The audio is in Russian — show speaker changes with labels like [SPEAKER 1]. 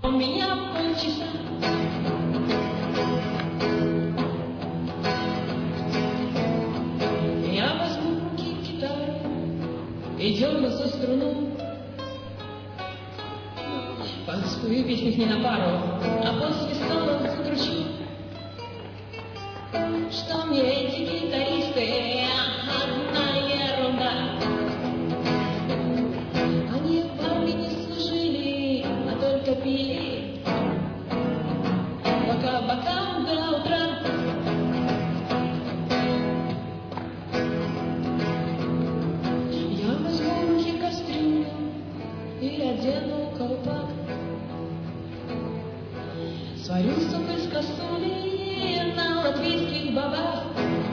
[SPEAKER 1] У меня полчаса. Я возьму в руки гитару и дерну за струну. Спою песню не на пару, а после стола закручу. Что мне эти гитаристы, одна ерунда. Они в армии не служили, а только пили, пока бокал до утра. Я возьму в руки кастрюлю и одену колпак. Сварю суп из кастрюли на латвийских бабах.